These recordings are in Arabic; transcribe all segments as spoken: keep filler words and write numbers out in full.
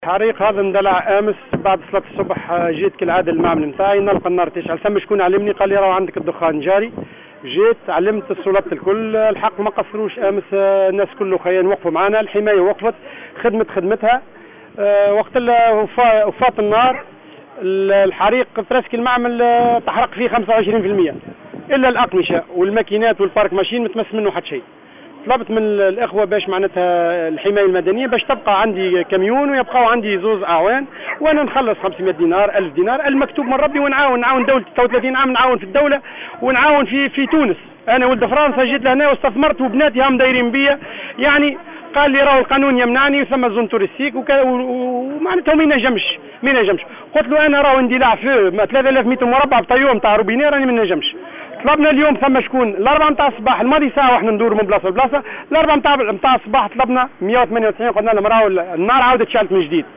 حريق هذا اندلع امس بعد صلاه الصبح. جيت كالعاده المعمل نتاعي نلقى النار تشعل، ثم شكون علمني قال لي راه عندك الدخان جاري. جيت علمت السلطات الكل، الحق ما قصروش امس، الناس كله خيان وقفوا معنا، الحمايه وقفت خدمت خدمتها. أه وقت وفات النار الحريق ترسك المعمل تحرق فيه خمسة وعشرين بالمئة، الا الاقمشه والماكينات والبارك ماشين ما تمس منه حتى شيء. طلبت من الاخوه باش معناتها الحمايه المدنيه باش تبقى عندي كاميون ويبقاو عندي زوز اعوان وانا نخلص خمسمائة دينار ألف دينار المكتوب من ربي، ونعاون نعاون دوله ثلاثة وثلاثين عام، نعاون في الدوله ونعاون في في تونس. انا ولد فرنسا جيت لهنا واستثمرت وبناتي هم دايرين بيا، يعني قال لي راهو القانون يمنعني ثم زون توريستيك ومعناتها ما ينجمش ما ينجمش. قلت له انا راهو اندلاع في ثلاثة آلاف متر مربع بطيوم تاع روبينيه راني ما نجمش. طلبنا اليوم ثم شكون الأربعة نتاع الصباح، الماضي ساعة واحنا ندور من بلاصة لبلاصة، الأربعة نتاع نتاع الصباح طلبنا مئة وثمانية وتسعين، قلنا لهم راهو النار عاودت شعلت من جديد.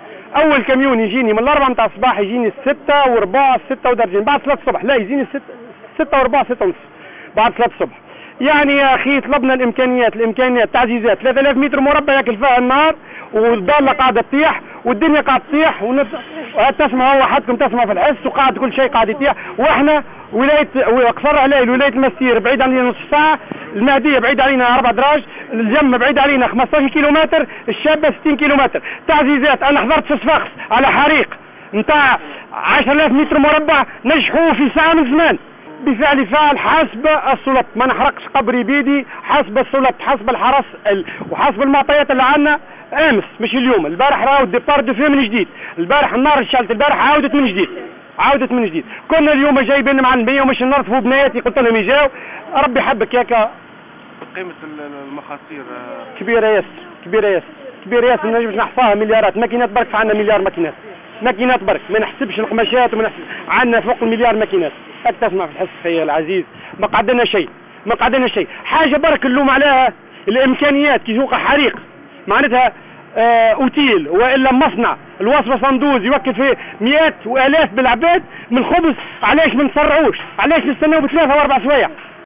أول كاميون يجيني من الأربعة نتاع الصباح يجيني الستة وربع ستة ودرجين بعد صلاة الصبح، لا يجيني الستة ستة وربع ستة ونص بعد صلاة الصبح. يعني يا أخي طلبنا الإمكانيات الإمكانيات تعزيزات ثلاثة آلاف متر مربع ياكل فيها النار والضالة قاعدة تطيح والدنيا قاعدة تطيح ونت... تسمعوا وحدكم تسمعوا في الحس وقاعد كل شيء قاعد يطيح. واحنا ولاية قصر عليل ولاية المسير بعيد علينا نصف ساعة، المهدية بعيد علينا أربع دراج، الجمة بعيد علينا خمسطاش كيلومتر، الشابة ستين كيلومتر. تعزيزات أنا حضرت في صفاقس على حريق نتاع عشرة آلاف متر مربع نجحوه في ساعة من زمان بفعل فاعل حسب السلط، ما نحرقش قبري بيدي، حسب السلط حسب الحرس ال... وحسب المعطيات اللي عندنا امس مش اليوم. البارح راهو ديبار دو في من جديد، البارح النار اشتعلت البارح عاودت من جديد عاودت من جديد. كنا اليوم جايبين مع المية ومش نرفضوا بناتي قلت لهم يجاو ربي حبك ياك. قيمة المخاطير كبيرة ياسر كبيرة ياسر كبيرة ياسر ما نجمش نحصاها مليارات. ماكينات برك عندنا مليار ماكينات ماكينات برك ما نحسبش القماشات وما نحسب عندنا فوق المليار ماكينات. هاك تسمع في الحس يا العزيز ما قعدنا شيء ما قعدنا شيء. حاجة برك اللوم عليها الامكانيات كي يوقع حريق معناتها آه اوتيل والا مصنع الوصفه صندوز يوكل فيه مئات والاف بالعباد من الخبز، علاش ما نسرعوش؟ علاش نستناو بثلاثه واربع سوايع؟